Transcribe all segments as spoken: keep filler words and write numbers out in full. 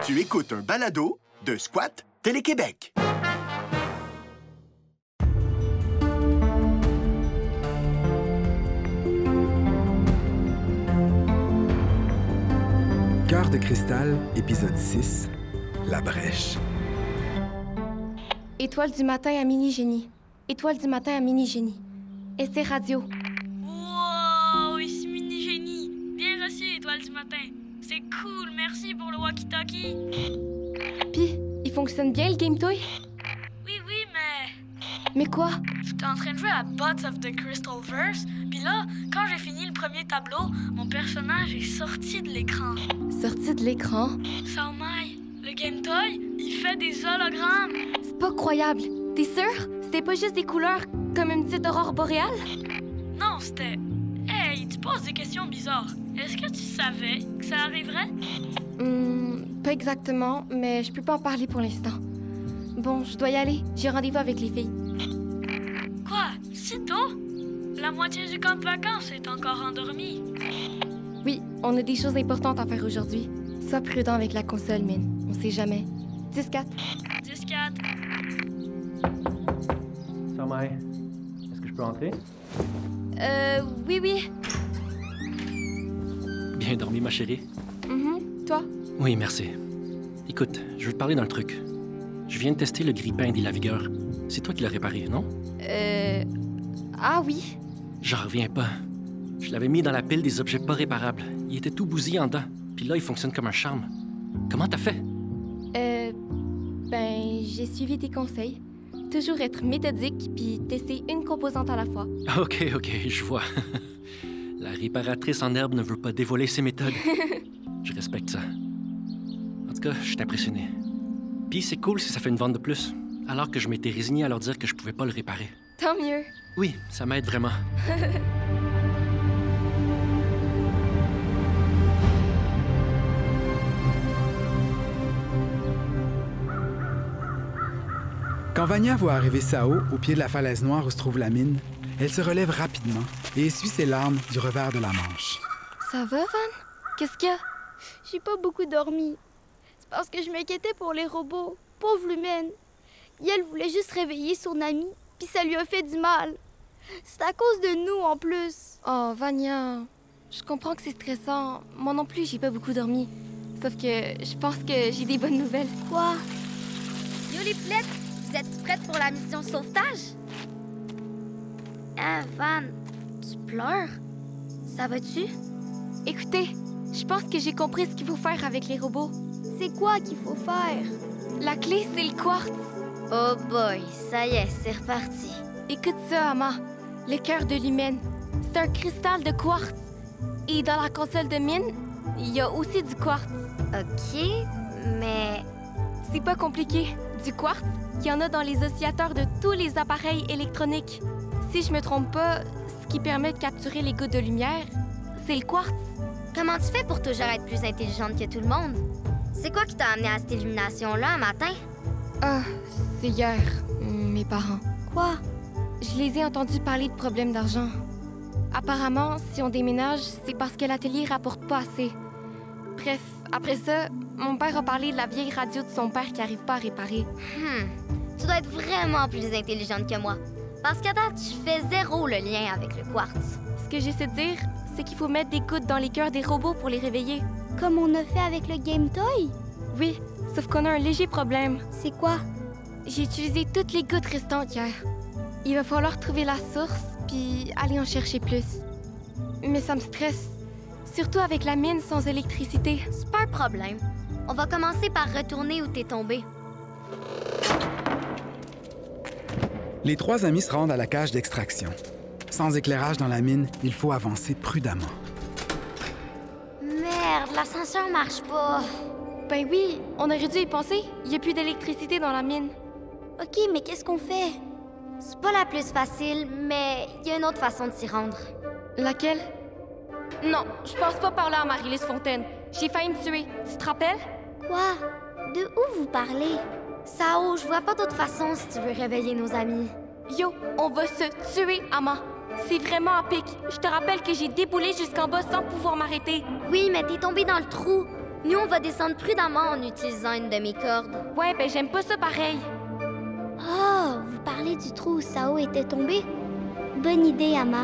Tu écoutes un balado de Squat Télé-Québec. Cœur de cristal, épisode six, La brèche. Étoile du matin à Mini-Génie. Étoile du matin à Mini-Génie. Essai radio. Wow, ici Mini-Génie. Bien reçu, Étoile du matin. C'est cool, merci pour le walkie-talkie. Pis, il fonctionne bien le Game Toy? Oui, oui, mais... Mais quoi? J'étais en train de jouer à Bots of the Crystalverse, puis là, quand j'ai fini le premier tableau, mon personnage est sorti de l'écran. Sorti de l'écran? Salmaï, le Game Toy, il fait des hologrammes. C'est pas croyable. T'es sûr? C'était pas juste des couleurs comme une petite aurore boréale? Non, c'était... Hey, tu poses des questions bizarres. Est-ce que tu savais que ça arriverait? Hum, pas exactement, mais je peux pas en parler pour l'instant. Bon, je dois y aller. J'ai rendez-vous avec les filles. Quoi? Si tôt? La moitié du camp de vacances est encore endormie. Oui, on a des choses importantes à faire aujourd'hui. Sois prudent avec la console, Mine. On sait jamais. dix quatre. dix quatre. Salmaï, est-ce que je peux entrer? Euh, oui, oui. Bien dormi, ma chérie? Mhm. Toi? Oui, merci. Écoute, je veux te parler d'un truc. Je viens de tester le grille-pain des Lavigueur. C'est toi qui l'as réparé, non? Euh... Ah oui. J'en reviens pas. Je l'avais mis dans la pile des objets pas réparables. Il était tout bousillé en dedans. Puis là, il fonctionne comme un charme. Comment t'as fait? Euh... Ben, j'ai suivi tes conseils. Toujours être méthodique puis tester une composante à la fois. OK, OK, je vois. La réparatrice en herbe ne veut pas dévoiler ses méthodes. Je respecte ça. En tout cas, je suis impressionné. Puis c'est cool si ça fait une vente de plus, alors que je m'étais résigné à leur dire que je pouvais pas le réparer. Tant mieux. Oui, ça m'aide vraiment. Quand Vania voit arriver Sao au pied de la falaise noire où se trouve la mine, elle se relève rapidement et essuie ses larmes du revers de la manche. Ça va, Van? Qu'est-ce qu'il y a? J'ai pas beaucoup dormi. C'est parce que je m'inquiétais pour les robots. Pauvre l'humaine. Elle voulait juste réveiller son ami, puis ça lui a fait du mal. C'est à cause de nous, en plus. Oh, Vania, je comprends que c'est stressant. Moi non plus, j'ai pas beaucoup dormi. Sauf que je pense que j'ai des bonnes nouvelles. Quoi? Yo les poulettes, vous êtes prêtes pour la mission sauvetage? Ah, Van, tu pleures? Ça va-tu? Écoutez, je pense que j'ai compris ce qu'il faut faire avec les robots. C'est quoi qu'il faut faire? La clé, c'est le quartz. Oh boy, ça y est, c'est reparti. Écoute ça, Ama. Le cœur de l'humaine. C'est un cristal de quartz. Et dans la console de mine, il y a aussi du quartz. OK, mais... C'est pas compliqué. Du quartz, il y en a dans les oscillateurs de tous les appareils électroniques. Si je me trompe pas, ce qui permet de capturer les gouttes de lumière, c'est le quartz. Comment tu fais pour toujours être plus intelligente que tout le monde? C'est quoi qui t'a amené à cette illumination-là un matin? Ah, c'est hier, mes parents. Quoi? Je les ai entendus parler de problèmes d'argent. Apparemment, si on déménage, c'est parce que l'atelier rapporte pas assez. Bref, après ça, mon père a parlé de la vieille radio de son père qui arrive pas à réparer. Hmm, tu dois être vraiment plus intelligente que moi. Parce qu'à date, je fais zéro le lien avec le quartz. Ce que j'essaie de dire, c'est qu'il faut mettre des gouttes dans les cœurs des robots pour les réveiller. Comme on a fait avec le Game Toy? Oui, sauf qu'on a un léger problème. C'est quoi? J'ai utilisé toutes les gouttes restantes hier. Il va falloir trouver la source, puis aller en chercher plus. Mais ça me stresse. Surtout avec la mine sans électricité. C'est pas un problème. On va commencer par retourner où t'es tombé. Les trois amis se rendent à la cage d'extraction. Sans éclairage dans la mine, il faut avancer prudemment. Merde, l'ascenseur marche pas. Ben oui, on aurait dû y penser. Il n'y a plus d'électricité dans la mine. OK, mais qu'est-ce qu'on fait? C'est pas la plus facile, mais il y a une autre façon de s'y rendre. Laquelle? Non, je passe pas par là, Marie-Lise Fontaine. J'ai failli me tuer. Tu te rappelles? Quoi? De où vous parlez? Sao, je vois pas d'autre façon si tu veux réveiller nos amis. Yo, on va se tuer, Ama. C'est vraiment à pic. Je te rappelle que j'ai déboulé jusqu'en bas sans pouvoir m'arrêter. Oui, mais t'es tombé dans le trou. Nous, on va descendre prudemment en utilisant une de mes cordes. Ouais, ben j'aime pas ça pareil. Oh, vous parlez du trou où Sao était tombé? Bonne idée, Ama.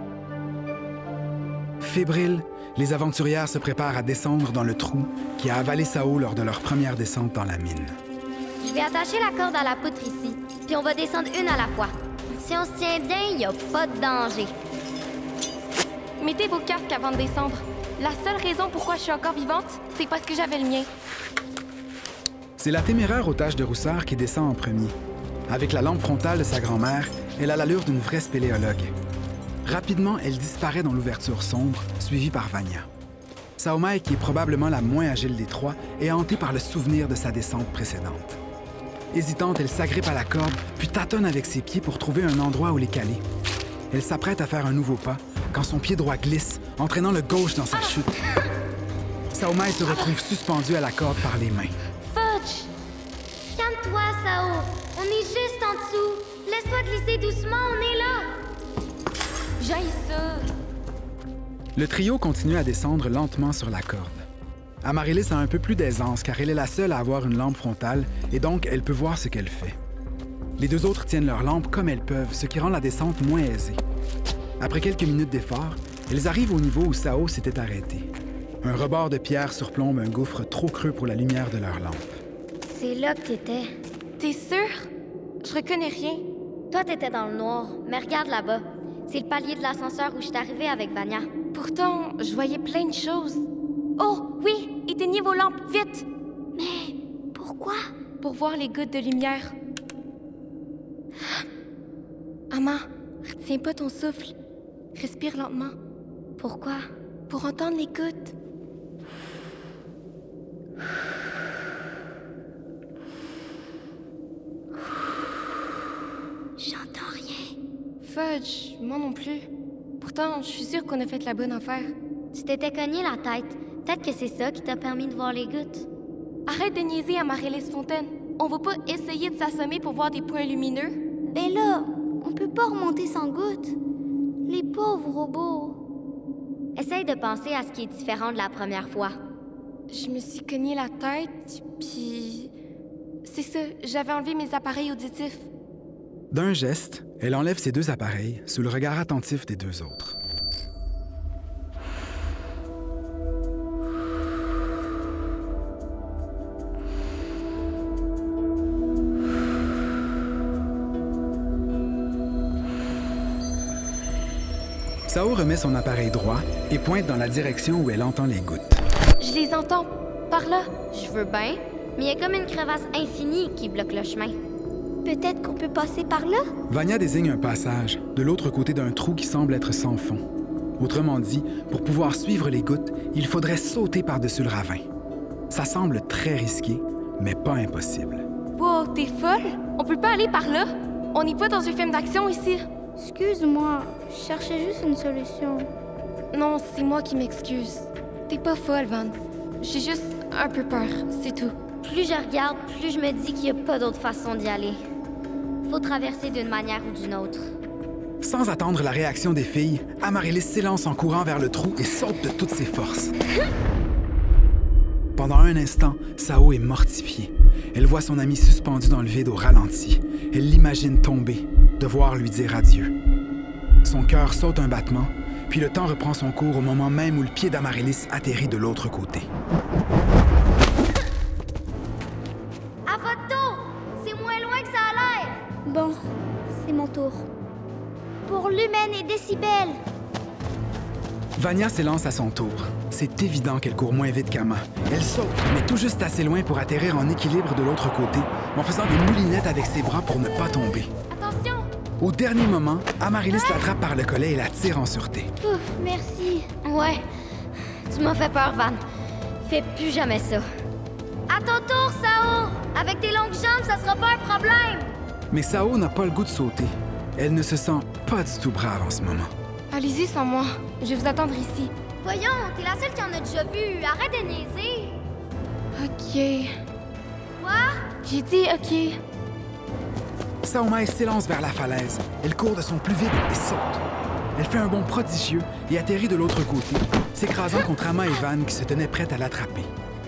Fébriles, les aventurières se préparent à descendre dans le trou qui a avalé Sao lors de leur première descente dans la mine. Je vais attacher la corde à la poutre ici, puis on va descendre une à la fois. Si on se tient bien, il n'y a pas de danger. Mettez vos casques avant de descendre. La seule raison pourquoi je suis encore vivante, c'est parce que j'avais le mien. C'est la téméraire aux taches de rousseur qui descend en premier. Avec la lampe frontale de sa grand-mère, elle a l'allure d'une vraie spéléologue. Rapidement, elle disparaît dans l'ouverture sombre, suivie par Vania. Saomae, qui est probablement la moins agile des trois, est hantée par le souvenir de sa descente précédente. Hésitante, elle s'agrippe à la corde, puis tâtonne avec ses pieds pour trouver un endroit où les caler. Elle s'apprête à faire un nouveau pas quand son pied droit glisse, entraînant le gauche dans sa chute. Saomae se retrouve suspendue à la corde par les mains. Fudge! Calme-toi, Sao. On est juste en dessous. Laisse-toi glisser doucement, on est là. J'aille ça. Le trio continue à descendre lentement sur la corde. Amaryllis a un peu plus d'aisance car elle est la seule à avoir une lampe frontale et donc elle peut voir ce qu'elle fait. Les deux autres tiennent leur lampe comme elles peuvent, ce qui rend la descente moins aisée. Après quelques minutes d'effort, elles arrivent au niveau où Sao s'était arrêtée. Un rebord de pierre surplombe un gouffre trop creux pour la lumière de leur lampe. C'est là que t'étais. T'es sûre? Je reconnais rien. Toi, t'étais dans le noir, mais regarde là-bas. C'est le palier de l'ascenseur où je suis arrivée avec Vania. Pourtant, je voyais plein de choses. Oh, oui! Éteignez vos lampes, vite! Mais pourquoi? Pour voir les gouttes de lumière. Ama, retiens pas ton souffle. Respire lentement. Pourquoi? Pour entendre les gouttes. J'entends rien. Fudge, moi non plus. Pourtant, je suis sûre qu'on a fait la bonne affaire. Tu t'étais cogné la tête. Peut-être que c'est ça qui t'a permis de voir les gouttes. Arrête de niaiser, Amaryllis Fontaine. On va pas essayer de s'assommer pour voir des points lumineux. Ben là, on peut pas remonter sans gouttes. Les pauvres robots. Essaye de penser à ce qui est différent de la première fois. Je me suis cogné la tête, puis... C'est ça, j'avais enlevé mes appareils auditifs. D'un geste, elle enlève ses deux appareils sous le regard attentif des deux autres. Sao remet son appareil droit et pointe dans la direction où elle entend les gouttes. Je les entends, par là. Je veux bien, mais il y a comme une crevasse infinie qui bloque le chemin. Peut-être qu'on peut passer par là? Vania désigne un passage, de l'autre côté d'un trou qui semble être sans fond. Autrement dit, pour pouvoir suivre les gouttes, il faudrait sauter par-dessus le ravin. Ça semble très risqué, mais pas impossible. Wow, t'es folle? On peut pas aller par là? On n'est pas dans un film d'action ici. Excuse-moi, je cherchais juste une solution. Non, c'est moi qui m'excuse. T'es pas folle, Van. J'ai juste un peu peur, c'est tout. Plus je regarde, plus je me dis qu'il n'y a pas d'autre façon d'y aller. Faut traverser d'une manière ou d'une autre. Sans attendre la réaction des filles, Amaryllis s'élance en courant vers le trou et saute de toutes ses forces. Pendant un instant, Sao est mortifiée. Elle voit son ami suspendu dans le vide au ralenti. Elle l'imagine tomber, devoir lui dire adieu. Son cœur saute un battement, puis le temps reprend son cours au moment même où le pied d'Amaryllis atterrit de l'autre côté. À votre tour! C'est moins loin que ça a l'air! Bon, c'est mon tour. Pour Lumen et Décibel! Vania s'élance à son tour. C'est évident qu'elle court moins vite qu'Ama. Elle saute, mais tout juste assez loin pour atterrir en équilibre de l'autre côté, en faisant des moulinettes avec ses bras pour ne pas tomber. Attention! Au dernier moment, Amaryllis l'attrape par le collet et la tire en sûreté. Ouf, merci. Ouais, tu m'as fait peur, Van. Fais plus jamais ça. À ton tour, Sao! Avec tes longues jambes, ça sera pas un problème! Mais Sao n'a pas le goût de sauter. Elle ne se sent pas du tout brave en ce moment. Allez-y sans moi. Je vais vous attendre ici. Voyons, t'es la seule qui en a déjà vu. Arrête de niaiser. OK. Quoi? J'ai dit OK. Saomae s'élance vers la falaise. Elle court de son plus vite et saute. Elle fait un bond prodigieux et atterrit de l'autre côté, s'écrasant contre Ama et Van qui se tenaient prêtes à l'attraper.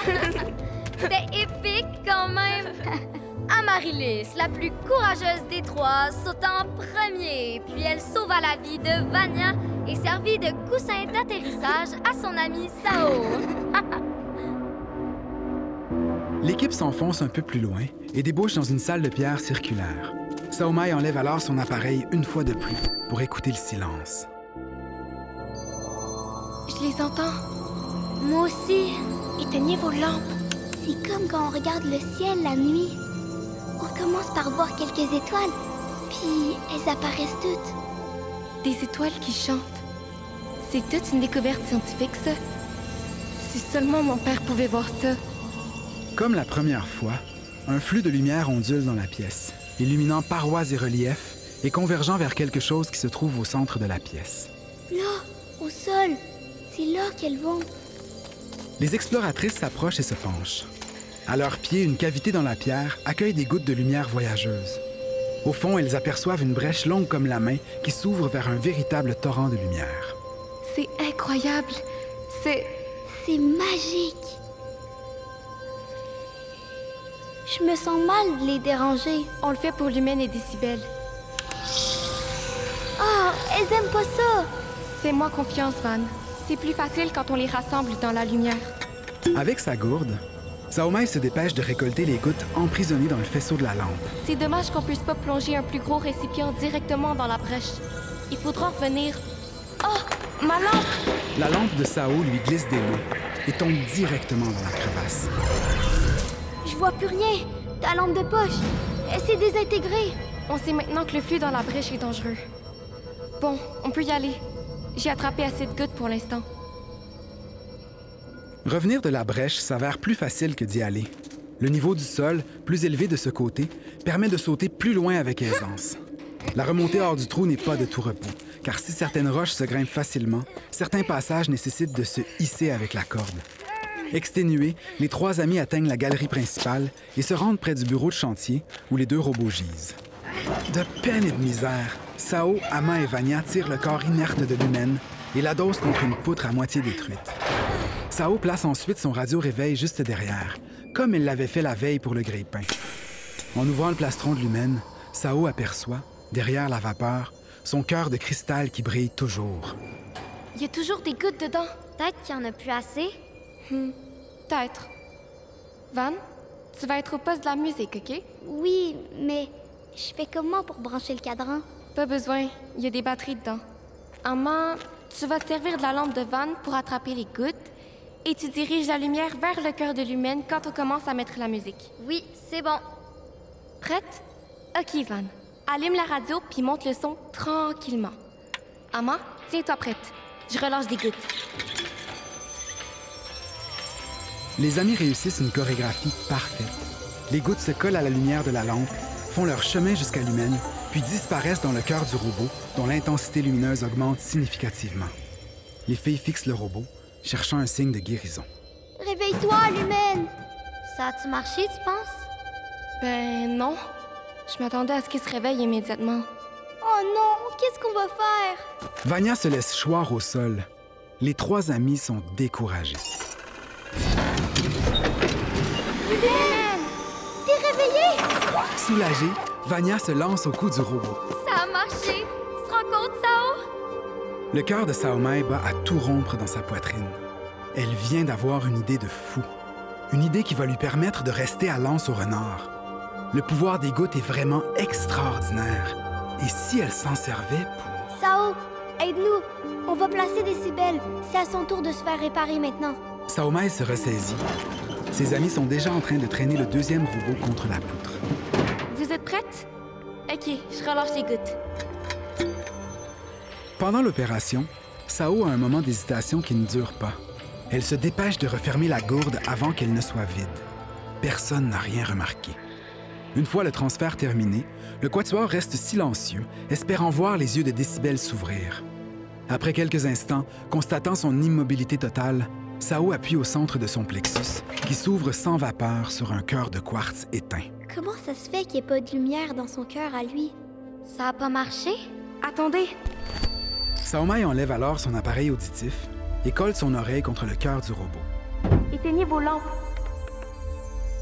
C'était épique quand même! Amaryllis, la plus courageuse des trois, sauta en premier, puis elle sauva la vie de Vania et servit de coussin d'atterrissage à son ami Sao. L'équipe s'enfonce un peu plus loin et débouche dans une salle de pierre circulaire. Saomai enlève alors son appareil une fois de plus pour écouter le silence. Je les entends. Moi aussi. Éteignez vos lampes. C'est comme quand on regarde le ciel la nuit. On commence par voir quelques étoiles, puis elles apparaissent toutes. Des étoiles qui chantent. C'est toute une découverte scientifique, ça. Si seulement mon père pouvait voir ça. Comme la première fois, un flux de lumière ondule dans la pièce, illuminant parois et reliefs et convergeant vers quelque chose qui se trouve au centre de la pièce. Là, au sol, c'est là qu'elles vont. Les exploratrices s'approchent et se penchent. À leurs pieds, une cavité dans la pierre accueille des gouttes de lumière voyageuse. Au fond, elles aperçoivent une brèche longue comme la main qui s'ouvre vers un véritable torrent de lumière. C'est incroyable. C'est... C'est magique. Je me sens mal de les déranger. On le fait pour Lumen et Décibel. Ah, elles aiment pas ça. Fais-moi confiance, Van. C'est plus facile quand on les rassemble dans la lumière. Avec sa gourde, Saomai se dépêche de récolter les gouttes emprisonnées dans le faisceau de la lampe. C'est dommage qu'on puisse pas plonger un plus gros récipient directement dans la brèche. Il faudra revenir... Oh! Ma lampe! La lampe de Sao lui glisse des mains et tombe directement dans la crevasse. Je vois plus rien. Ta lampe de poche, elle s'est désintégrée. On sait maintenant que le flux dans la brèche est dangereux. Bon, on peut y aller. J'ai attrapé assez de gouttes pour l'instant. Revenir de la brèche s'avère plus facile que d'y aller. Le niveau du sol, plus élevé de ce côté, permet de sauter plus loin avec aisance. La remontée hors du trou n'est pas de tout repos, car si certaines roches se grimpent facilement, certains passages nécessitent de se hisser avec la corde. Exténués, les trois amis atteignent la galerie principale et se rendent près du bureau de chantier où les deux robots gisent. De peine et de misère, Sao, Ama et Vania tirent le corps inerte de Lumen et l'adossent contre une poutre à moitié détruite. Sao place ensuite son radio-réveil juste derrière, comme il l'avait fait la veille pour le grille-pain. En ouvrant le plastron de Lumen, Sao aperçoit, derrière la vapeur, son cœur de cristal qui brille toujours. Il y a toujours des gouttes dedans. Peut-être qu'il y en a plus assez. Hmm, peut-être. Van, tu vas être au poste de la musique, OK? Oui, mais je fais comment pour brancher le cadran? Pas besoin, il y a des batteries dedans. Amma, tu vas te servir de la lampe de Van pour attraper les gouttes et tu diriges la lumière vers le cœur de Lumen quand on commence à mettre la musique. Oui, c'est bon. Prête? OK, Van. Allume la radio puis monte le son tranquillement. Amma, tiens-toi prête. Je relâche des gouttes. Les amis réussissent une chorégraphie parfaite. Les gouttes se collent à la lumière de la lampe, font leur chemin jusqu'à Lumen, puis disparaissent dans le cœur du robot, dont l'intensité lumineuse augmente significativement. Les filles fixent le robot, cherchant un signe de guérison. Réveille-toi, Lumen! Ça a-tu marché, tu penses? Ben non. Je m'attendais à ce qu'il se réveille immédiatement. Oh non, qu'est-ce qu'on va faire? Vania se laisse choir au sol. Les trois amis sont découragés. Lumen! T'es réveillée? Soulagée, Vania se lance au cou du robot. Ça a marché! Tu te rends compte, Sao? Le cœur de Saomai bat à tout rompre dans sa poitrine. Elle vient d'avoir une idée de fou. Une idée qui va lui permettre de rester à l'anse au renard. Le pouvoir des gouttes est vraiment extraordinaire. Et si elle s'en servait pour... Sao, aide-nous. On va placer Décibel. C'est à son tour de se faire réparer maintenant. Saomai se ressaisit. Ses amis sont déjà en train de traîner le deuxième robot contre la poutre. Vous êtes prêtes? OK, je relâche les gouttes. Pendant l'opération, Sao a un moment d'hésitation qui ne dure pas. Elle se dépêche de refermer la gourde avant qu'elle ne soit vide. Personne n'a rien remarqué. Une fois le transfert terminé, le quatuor reste silencieux, espérant voir les yeux de Décibel s'ouvrir. Après quelques instants, constatant son immobilité totale, Sao appuie au centre de son plexus, qui s'ouvre sans vapeur sur un cœur de quartz éteint. Comment ça se fait qu'il n'y ait pas de lumière dans son cœur à lui? Ça a pas marché? Attendez! Saomai enlève alors son appareil auditif et colle son oreille contre le cœur du robot. Éteignez vos lampes.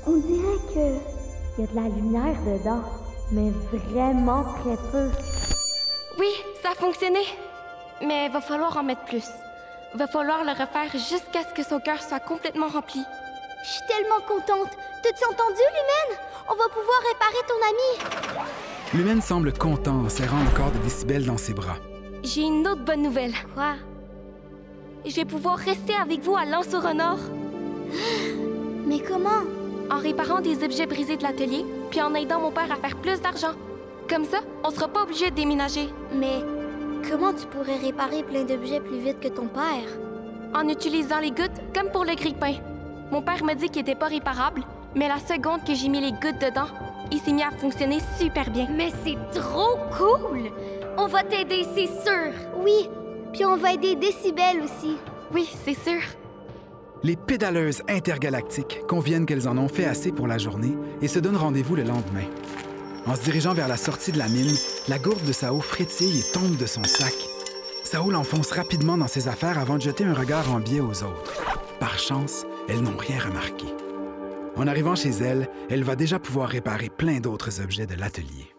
On dirait que il y a de la lumière dedans, mais vraiment très peu. Oui, ça a fonctionné. Mais va falloir en mettre plus. Va falloir le refaire jusqu'à ce que son cœur soit complètement rempli. Je suis tellement contente. T'as-tu entendu, Lumen? On va pouvoir réparer ton ami. Lumen semble content en serrant le corps de Décibel dans ses bras. J'ai une autre bonne nouvelle. Quoi? Je vais pouvoir rester avec vous à Lens-sur-Honor. Mais comment? En réparant des objets brisés de l'atelier, puis en aidant mon père à faire plus d'argent. Comme ça, on sera pas obligé de déménager. Mais comment tu pourrais réparer plein d'objets plus vite que ton père? En utilisant les gouttes comme pour le grille-pain. Mon père m'a dit qu'il était pas réparable, mais la seconde que j'ai mis les gouttes dedans, il s'est mis à fonctionner super bien. Mais c'est trop cool! On va t'aider, c'est sûr! Oui, puis on va aider Décibel aussi. Oui, c'est sûr. Les pédaleuses intergalactiques conviennent qu'elles en ont fait assez pour la journée et se donnent rendez-vous le lendemain. En se dirigeant vers la sortie de la mine, la gourde de Sao frétille et tombe de son sac. Sao l'enfonce rapidement dans ses affaires avant de jeter un regard en biais aux autres. Par chance, elles n'ont rien remarqué. En arrivant chez elle, elle va déjà pouvoir réparer plein d'autres objets de l'atelier.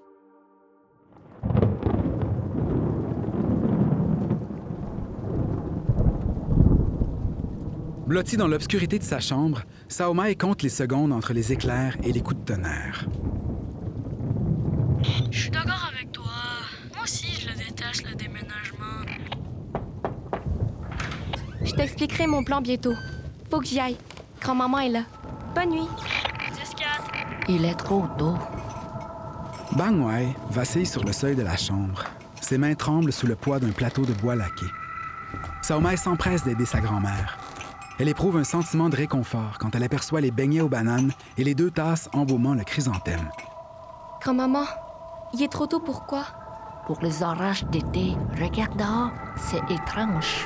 Blotti dans l'obscurité de sa chambre, Sao Mai compte les secondes entre les éclairs et les coups de tonnerre. Je suis d'accord avec toi. Moi aussi, je le déteste, le déménagement. Je t'expliquerai mon plan bientôt. Faut que j'y aille. Grand-maman est là. Bonne nuit. dix quatre. Il est trop tôt. Bang Wai vacille sur le seuil de la chambre. Ses mains tremblent sous le poids d'un plateau de bois laqué. Sao Mai s'empresse d'aider sa grand-mère. Elle éprouve un sentiment de réconfort quand elle aperçoit les beignets aux bananes et les deux tasses embaumant le chrysanthème. Grand-maman, il est trop tôt pour quoi? Pour les orages d'été, regarde dehors, c'est étrange.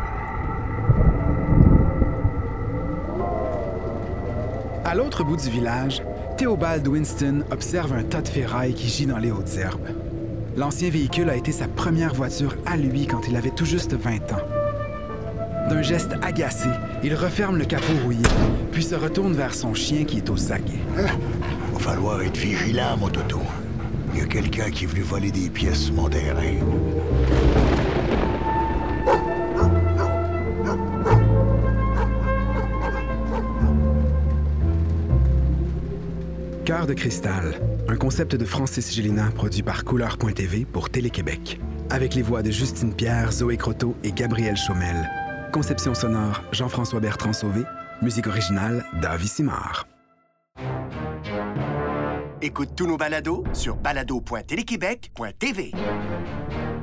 À l'autre bout du village, Théobald Winston observe un tas de ferraille qui gît dans les hautes herbes. L'ancien véhicule a été sa première voiture à lui quand il avait tout juste vingt ans. D'un geste agacé, il referme le capot rouillé, puis se retourne vers son chien qui est au saguet. Hein? Va falloir être vigilant, mon toto. Il y a quelqu'un qui est venu voler des pièces sur mon terrain. Cœur de cristal, un concept de Francis Gélinas produit par Couleur point T V pour Télé-Québec, avec les voix de Justine Pierre, Zoé Croteau et Gabriel Chaumel. Conception sonore, Jean-François Bertrand Sauvé. Musique originale, David Simard. Écoute tous nos balados sur balado point téléquébec point T V.